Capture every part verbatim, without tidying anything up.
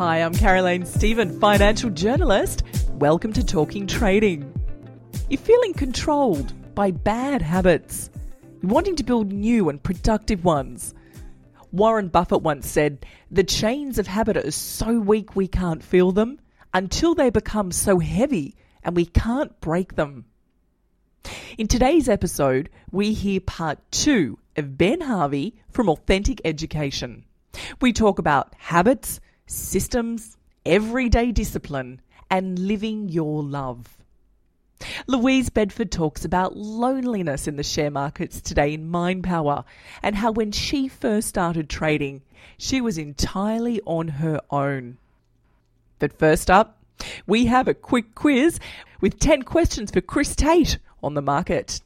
Hi, I'm Caroline Stephen, financial journalist. Welcome to Talking Trading. You're feeling controlled by bad habits. You're wanting to build new and productive ones. Warren Buffett once said, "The chains of habit are so weak we can't feel them until they become so heavy and we can't break them." In today's episode, we hear part two of Ben Harvey from Authentic Education. We talk about habits, systems, everyday discipline, and living your love. Louise Bedford talks about loneliness in the share markets today in Mind Power and how when she first started trading, she was entirely on her own. But first up, we have a quick quiz with ten questions for Chris Tate on the market.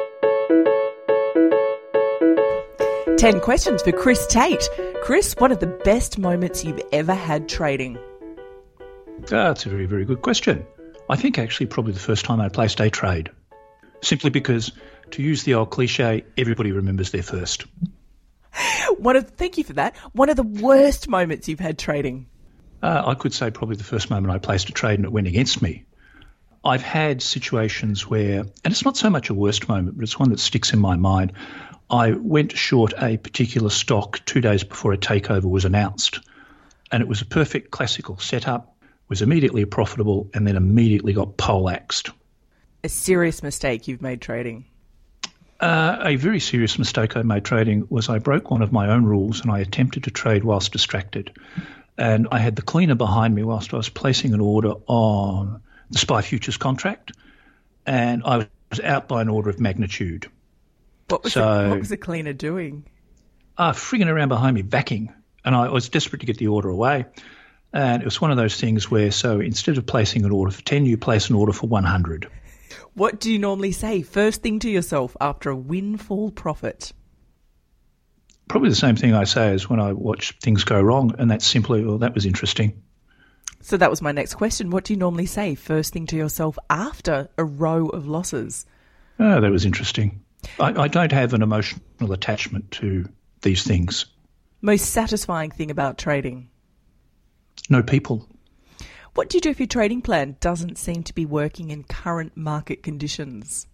ten questions for Chris Tate. Chris, what are the best moments you've ever had trading? That's a very, very good question. I think actually probably the first time I placed a trade. Simply because, to use the old cliche, everybody remembers their first. One of, thank you for that. One of the worst moments you've had trading? Uh, I could say probably the first moment I placed a trade and it went against me. I've had situations where, and it's not so much a worst moment, but it's one that sticks in my mind. I went short a particular stock two days before a takeover was announced. And it was a perfect classical setup, was immediately profitable, and then immediately got poleaxed. A serious mistake you've made trading? Uh, a very serious mistake I made trading was I broke one of my own rules and I attempted to trade whilst distracted. And I had the cleaner behind me whilst I was placing an order on the S P Y futures contract, and I was out by an order of magnitude. What was, so, the, what was the cleaner doing? Uh, frigging around behind me, backing. And I was desperate to get the order away. And it was one of those things where, so instead of placing an order for ten, you place an order for one hundred. What do you normally say first thing to yourself after a windfall profit? Probably the same thing I say as when I watch things go wrong, and that's simply, well, that was interesting. So that was my next question. What do you normally say first thing to yourself after a row of losses? Oh, that was interesting. I, I don't have an emotional attachment to these things. Most satisfying thing about trading? No people. What do you do if your trading plan doesn't seem to be working in current market conditions?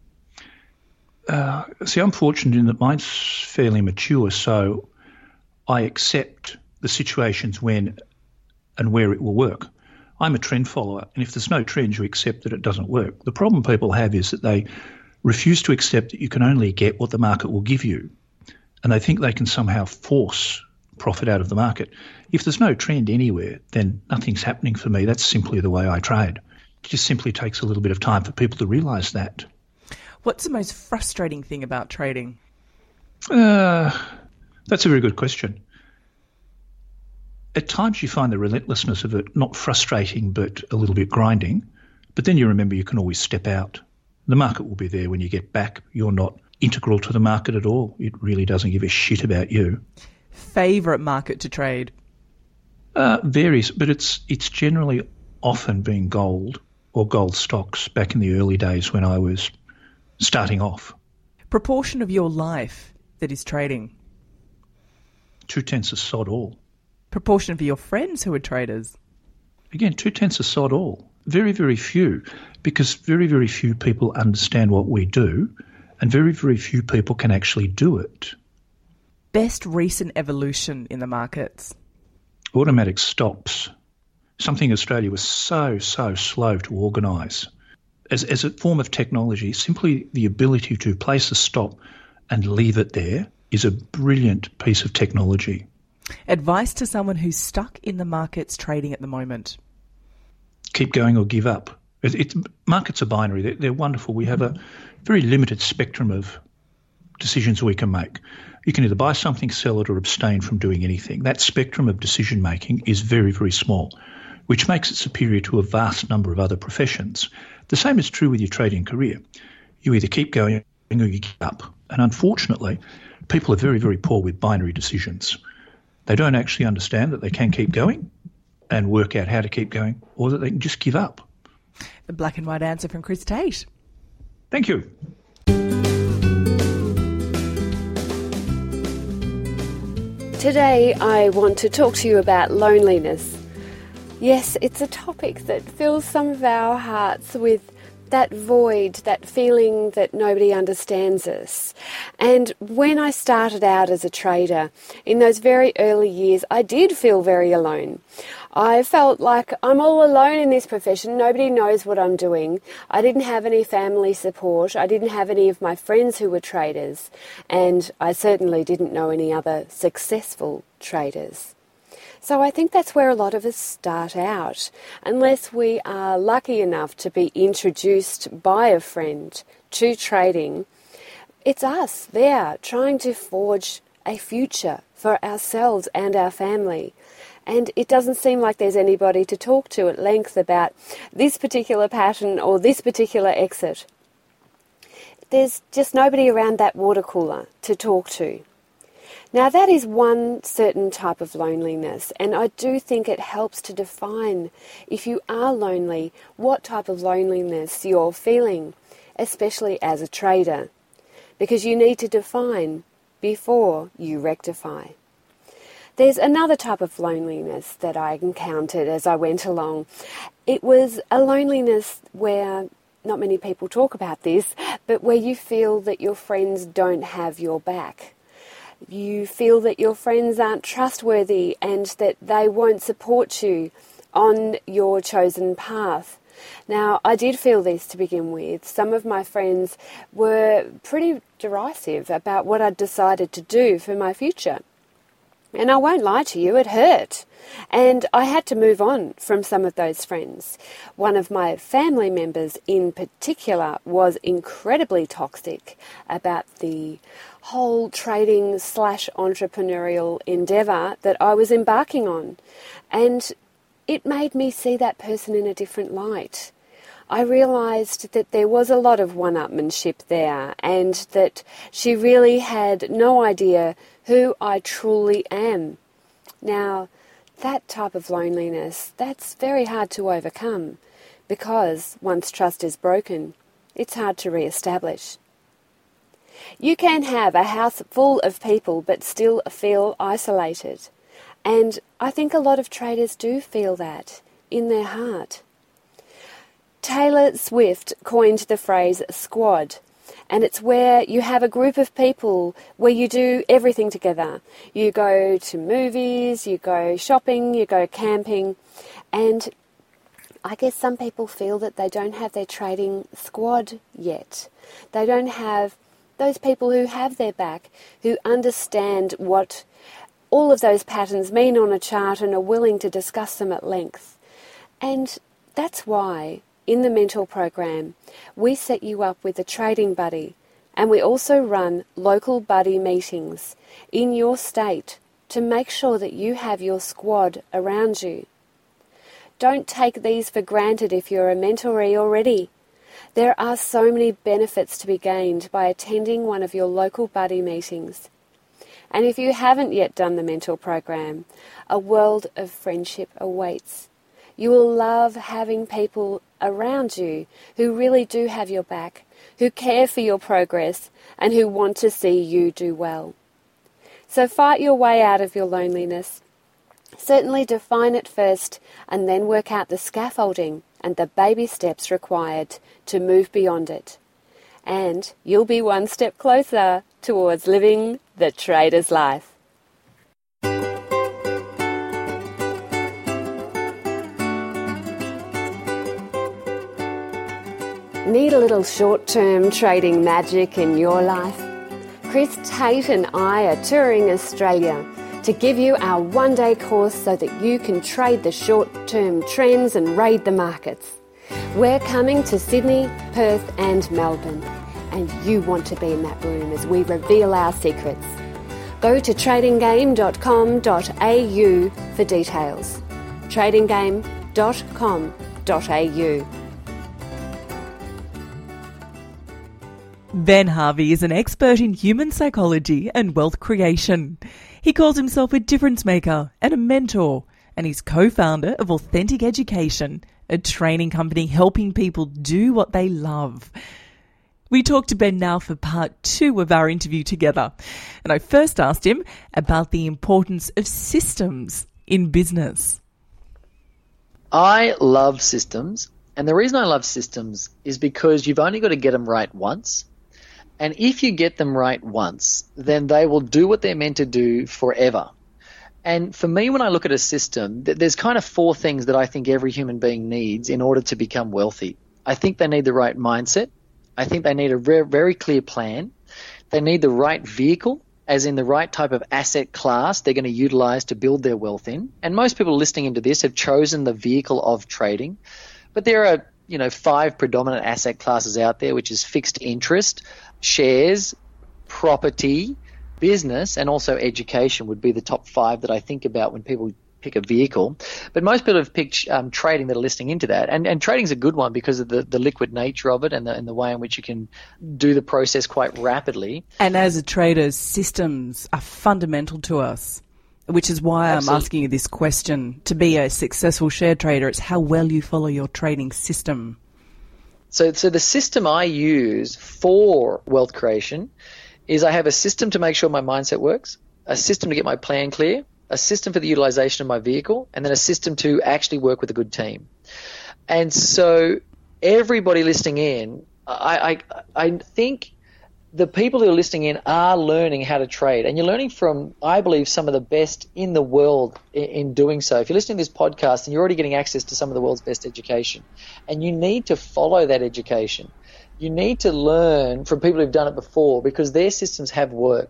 Uh, see, I'm fortunate in that mine's fairly mature, so I accept the situations when and where it will work. I'm a trend follower, and if there's no trend, you accept that it doesn't work. The problem people have is that they refuse to accept that you can only get what the market will give you, and they think they can somehow force profit out of the market. If there's no trend anywhere, then nothing's happening for me. That's simply the way I trade. It just simply takes a little bit of time for people to realise that. What's the most frustrating thing about trading? Uh, that's a very good question. At times you find the relentlessness of it not frustrating but a little bit grinding, but then you remember you can always step out. The market will be there when you get back. You're not integral to the market at all. It really doesn't give a shit about you. Favourite market to trade? Uh, varies, but it's it's generally often been gold or gold stocks back in the early days when I was starting off. Proportion of your life that is trading? Two-tenths of sod all. Proportion of your friends who are traders? Again, two-tenths of sod all. Very, very few, because very, very few people understand what we do, and very, very few people can actually do it. Best recent evolution in the markets? Automatic stops. Something Australia was so, so slow to organise. As, as a form of technology, simply the ability to place a stop and leave it there is a brilliant piece of technology. Advice to someone who's stuck in the markets trading at the moment? Keep going or give up. It, it, markets are binary. They're, they're wonderful. We have a very limited spectrum of decisions we can make. You can either buy something, sell it, or abstain from doing anything. That spectrum of decision making is very, very small, which makes it superior to a vast number of other professions. The same is true with your trading career. You either keep going or you give up. And unfortunately, people are very, very poor with binary decisions. They don't actually understand that they can keep going and work out how to keep going, or that they can just give up. The black and white answer from Chris Tate. Thank you. Today I want to talk to you about loneliness. Yes, it's a topic that fills some of our hearts with that void, that feeling that nobody understands us. And when I started out as a trader, in those very early years, I did feel very alone. I felt like I'm all alone in this profession. Nobody knows what I'm doing. I didn't have any family support. I didn't have any of my friends who were traders. And I certainly didn't know any other successful traders. So I think that's where a lot of us start out, unless we are lucky enough to be introduced by a friend to trading. It's us there trying to forge a future for ourselves and our family. And it doesn't seem like there's anybody to talk to at length about this particular pattern or this particular exit. There's just nobody around that water cooler to talk to. Now that is one certain type of loneliness, and I do think it helps to define, if you are lonely, what type of loneliness you're feeling, especially as a trader, because you need to define before you rectify. There's another type of loneliness that I encountered as I went along. It was a loneliness where, not many people talk about this, but where you feel that your friends don't have your back. You feel that your friends aren't trustworthy and that they won't support you on your chosen path. Now, I did feel this to begin with. Some of my friends were pretty derisive about what I'd decided to do for my future. And I won't lie to you, it hurt. And I had to move on from some of those friends. One of my family members in particular was incredibly toxic about the whole trading slash entrepreneurial endeavour that I was embarking on. And it made me see that person in a different light. I realised that there was a lot of one-upmanship there and that she really had no idea who I truly am. Now, that type of loneliness, that's very hard to overcome because once trust is broken, it's hard to re-establish. You can have a house full of people but still feel isolated. And I think a lot of traders do feel that in their heart. Taylor Swift coined the phrase squad, and it's where you have a group of people where you do everything together. You go to movies, you go shopping, you go camping, and I guess some people feel that they don't have their trading squad yet. They don't have those people who have their back, who understand what all of those patterns mean on a chart and are willing to discuss them at length. And that's why in the mentor program we set you up with a trading buddy, and we also run local buddy meetings in your state to make sure that you have your squad around you. Don't take these for granted if you're a mentoree already. There are so many benefits to be gained by attending one of your local buddy meetings. And if you haven't yet done the mentor program, a world of friendship awaits. You will love having people around you who really do have your back, who care for your progress, and who want to see you do well. So fight your way out of your loneliness. Certainly define it first, and then work out the scaffolding and the baby steps required to move beyond it. And you'll be one step closer towards living the trader's life. Need a little short-term trading magic in your life? Chris Tate and I are touring Australia to give you our one-day course so that you can trade the short-term trends and raid the markets. We're coming to Sydney, Perth and Melbourne, and you want to be in that room as we reveal our secrets. Go to trading game dot com dot a u for details. trading game dot com dot a u. Ben Harvey is an expert in human psychology and wealth creation. He calls himself a difference maker and a mentor, and he's co-founder of Authentic Education, a training company helping people do what they love. We talked to Ben now for part two of our interview together, and I first asked him about the importance of systems in business. I love systems, and the reason I love systems is because you've only got to get them right once. And if you get them right once, then they will do what they're meant to do forever. And for me, when I look at a system, there's kind of four things that I think every human being needs in order to become wealthy. I think they need the right mindset. I think they need a very, very clear plan. They need the right vehicle, as in the right type of asset class they're going to utilize to build their wealth in. And most people listening into this have chosen the vehicle of trading. But there are, you know, five predominant asset classes out there, which is fixed interest, shares, property, business, and also education would be the top five that I think about when people pick a vehicle. But most people have picked um, trading that are listening into that. And, and trading's a good one because of the, the liquid nature of it and the, and the way in which you can do the process quite rapidly. And as a trader, systems are fundamental to us, which is why Absolutely. I'm asking you this question. To be a successful share trader, it's how well you follow your trading system. So, so the system I use for wealth creation is I have a system to make sure my mindset works, a system to get my plan clear, a system for the utilization of my vehicle, and then a system to actually work with a good team. And so everybody listening in, I, I, I think the people who are listening in are learning how to trade, and you're learning from, I believe, some of the best in the world in, in doing so. If you're listening to this podcast and you're already getting access to some of the world's best education, and you need to follow that education, you need to learn from people who've done it before because their systems have worked.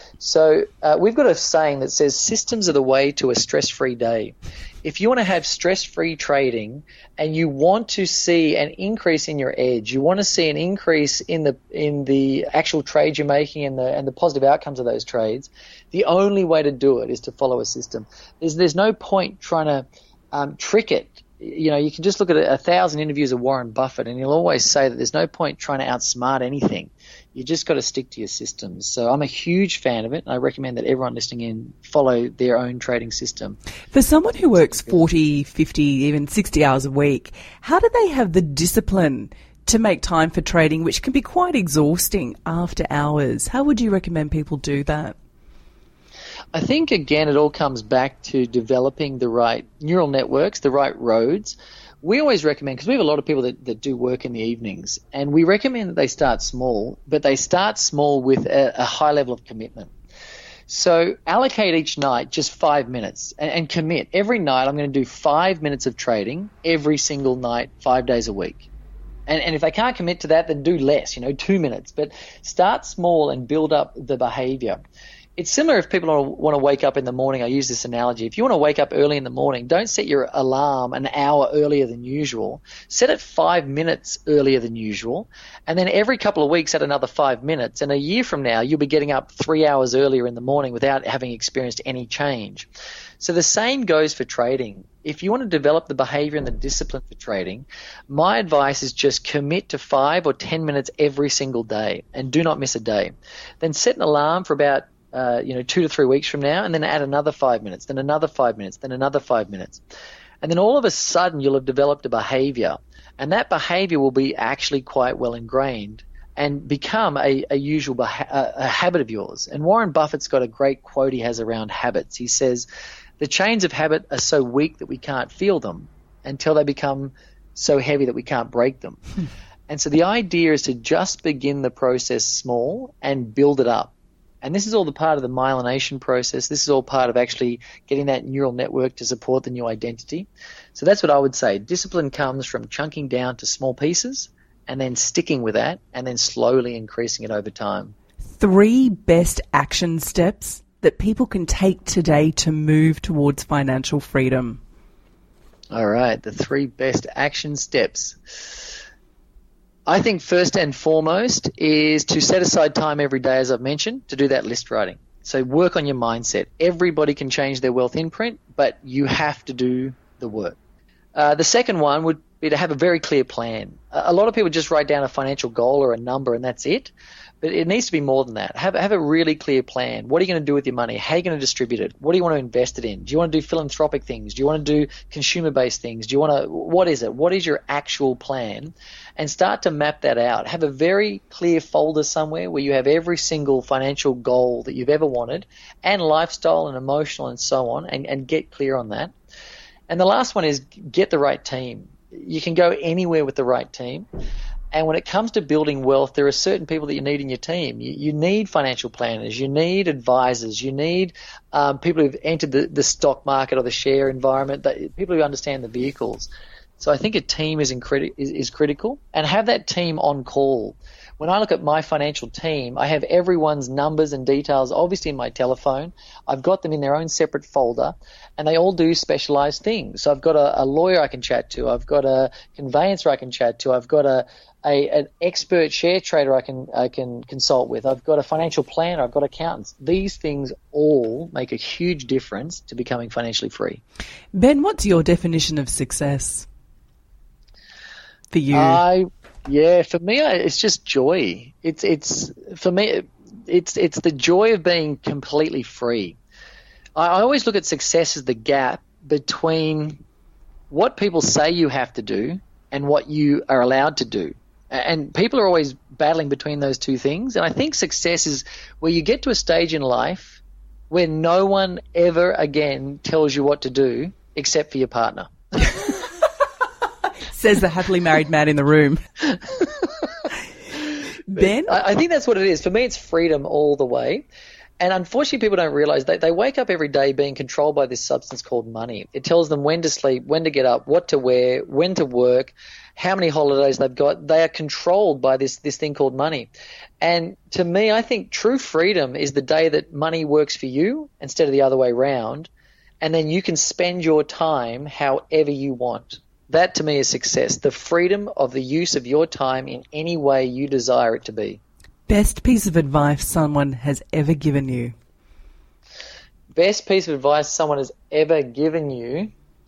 So uh, we've got a saying that says systems are the way to a stress-free day. If you want to have stress-free trading and you want to see an increase in your edge, you want to see an increase in the in the actual trades you're making and the and the positive outcomes of those trades, the only way to do it is to follow a system. There's there's no point trying to um, trick it. You know, you can just look at a, a thousand interviews of Warren Buffett and he'll always say that there's no point trying to outsmart anything. You just got to stick to your systems. So I'm a huge fan of it, and I recommend that everyone listening in follow their own trading system. For someone who works forty, fifty, even sixty hours a week, how do they have the discipline to make time for trading, which can be quite exhausting after hours? How would you recommend people do that? I think, again, it all comes back to developing the right neural networks, the right roads. We always recommend, because we have a lot of people that, that do work in the evenings, and we recommend that they start small, but they start small with a, a high level of commitment. So allocate each night just five minutes and, and commit. Every night I'm going to do five minutes of trading every single night, five days a week. And, and if they can't commit to that, then do less, you know, two minutes. But start small and build up the behavior. It's similar if people want to wake up in the morning. I use this analogy. If you want to wake up early in the morning, don't set your alarm an hour earlier than usual. Set it five minutes earlier than usual. And then every couple of weeks add another five minutes. And a year from now, you'll be getting up three hours earlier in the morning without having experienced any change. So the same goes for trading. If you want to develop the behavior and the discipline for trading, my advice is just commit to five or ten minutes every single day and do not miss a day. Then set an alarm for about Uh, you know, two to three weeks from now, and then add another five minutes, then another five minutes, then another five minutes. And then all of a sudden you'll have developed a behavior, and that behavior will be actually quite well ingrained and become a, a usual beha- a, a habit of yours. And Warren Buffett's got a great quote he has around habits. He says, the chains of habit are so weak that we can't feel them until they become so heavy that we can't break them. And so the idea is to just begin the process small and build it up. And this is all the part of the myelination process. This is all part of actually getting that neural network to support the new identity. So that's what I would say. Discipline comes from chunking down to small pieces and then sticking with that and then slowly increasing it over time. Three best action steps that people can take today to move towards financial freedom. All right, the three best action steps. I think first and foremost is to set aside time every day, as I've mentioned, to do that list writing. So work on your mindset. Everybody can change their wealth imprint, but you have to do the work. Uh, the second one would be to have a very clear plan. A lot of people just write down a financial goal or a number and that's it. But it needs to be more than that. Have, have a really clear plan. What are you going to do with your money? How are you going to distribute it? What do you want to invest it in? Do you want to do philanthropic things? Do you want to do consumer-based things? Do you want to – what is it? What is your actual plan? And start to map that out. Have a very clear folder somewhere where you have every single financial goal that you've ever wanted and lifestyle and emotional and so on, and, and get clear on that. And the last one is get the right team. You can go anywhere with the right team. And when it comes to building wealth, there are certain people that you need in your team. You, you need financial planners. You need advisors. You need um, people who've entered the, the stock market or the share environment, that, people who understand the vehicles. So I think a team is, incredi- is, is critical. And have that team on call. When I look at my financial team, I have everyone's numbers and details obviously in my telephone. I've got them in their own separate folder, and they all do specialized things. So I've got a, a lawyer I can chat to. I've got a conveyancer I can chat to. I've got a, a an expert share trader I can I can consult with. I've got a financial planner. I've got accountants. These things all make a huge difference to becoming financially free. Ben, what's your definition of success for you? I Yeah, for me, it's just joy. It's it's for me, it's it's the joy of being completely free. I, I always look at success as the gap between what people say you have to do and what you are allowed to do. And people are always battling between those two things. And I think success is where you get to a stage in life where no one ever again tells you what to do except for your partner. Says the happily married man in the room. Ben? I, I think that's what it is. For me, it's freedom all the way. And unfortunately, people don't realize that they wake up every day being controlled by this substance called money. It tells them when to sleep, when to get up, what to wear, when to work, how many holidays they've got. They are controlled by this, this thing called money. And to me, I think true freedom is the day that money works for you instead of the other way around. And then you can spend your time however you want. That to me is success, the freedom of the use of your time in any way you desire it to be. Best piece of advice someone has ever given you? Best piece of advice someone has ever given you?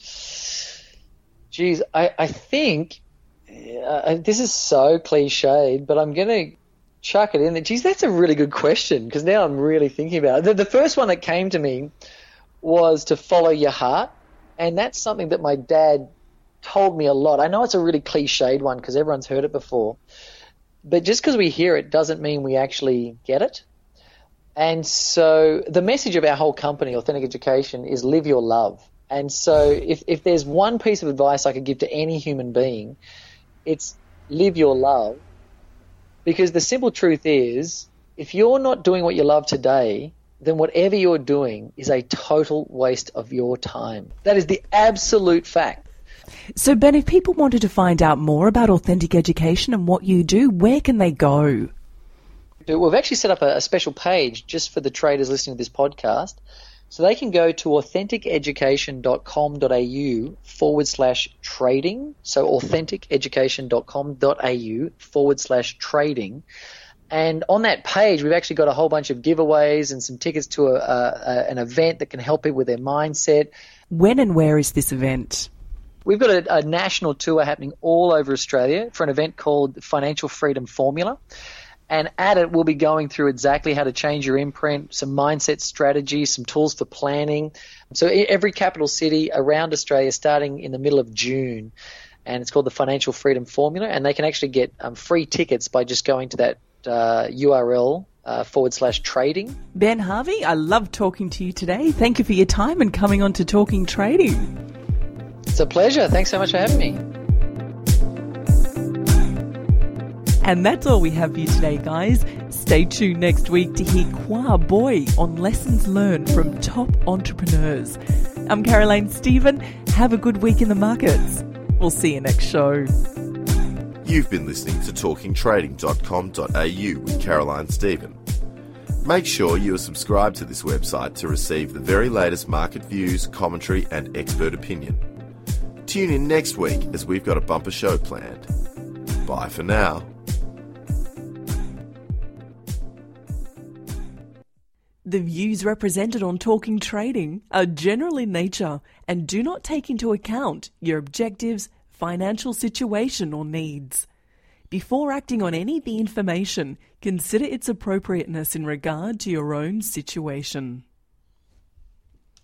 Geez, I, I think, uh, this is so cliched, but I'm going to chuck it in there. Geez, that's a really good question, because now I'm really thinking about it. The, the first one that came to me was to follow your heart, and that's something that my dad told me a lot. I know it's a really cliched one because everyone's heard it before, but just because we hear it doesn't mean we actually get it. And so the message of our whole company, Authentic Education, is live your love. And so if, if there's one piece of advice I could give to any human being, it's live your love. Because the simple truth is, if you're not doing what you love today, then whatever you're doing is a total waste of your time. That is the absolute fact. So, Ben, if people wanted to find out more about Authentic Education and what you do, where can they go? We've actually set up a, a special page just for the traders listening to this podcast. So they can go to authenticeducation.com.au forward slash trading. So authenticeducation.com.au forward slash trading. And on that page, we've actually got a whole bunch of giveaways and some tickets to a, a, an event that can help people with their mindset. When and where is this event? We've got a, a national tour happening all over Australia for an event called Financial Freedom Formula. And at it, we'll be going through exactly how to change your imprint, some mindset strategies, some tools for planning. So every capital city around Australia starting in the middle of June. And it's called the Financial Freedom Formula. And they can actually get um, free tickets by just going to that uh, U R L uh, forward slash trading. Ben Harvey, I love talking to you today. Thank you for your time and coming on to Talking Trading. It's a pleasure. Thanks so much for having me. And that's all we have for you today, guys. Stay tuned next week to hear Kwa Boy on lessons learned from top entrepreneurs. I'm Caroline Stephen. Have a good week in the markets. We'll see you next show. You've been listening to talking trading dot com dot a u with Caroline Stephen. Make sure you are subscribed to this website to receive the very latest market views, commentary and expert opinion. Tune in next week as we've got a bumper show planned. Bye for now. The views represented on Talking Trading are general in nature and do not take into account your objectives, financial situation or needs. Before acting on any of the information, consider its appropriateness in regard to your own situation.